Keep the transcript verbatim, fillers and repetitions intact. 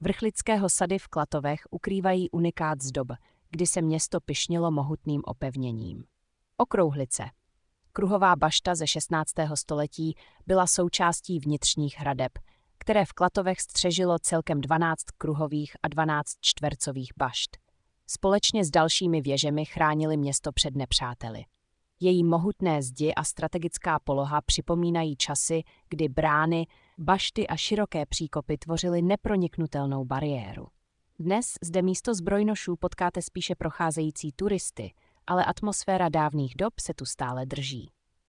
Vrchlického sady v Klatovech ukrývají unikát z dob, kdy se město pyšnilo mohutným opevněním. Okrouhlice. Kruhová bašta ze šestnáctého století byla součástí vnitřních hradeb, které v Klatovech střežilo celkem dvanáct kruhových a dvanáct čtvercových bašt. Společně s dalšími věžemi chránili město před nepřáteli. Její mohutné zdi a strategická poloha připomínají časy, kdy brány, bašty a široké příkopy tvořily neproniknutelnou bariéru. Dnes zde místo zbrojnošů potkáte spíše procházející turisty, ale atmosféra dávných dob se tu stále drží.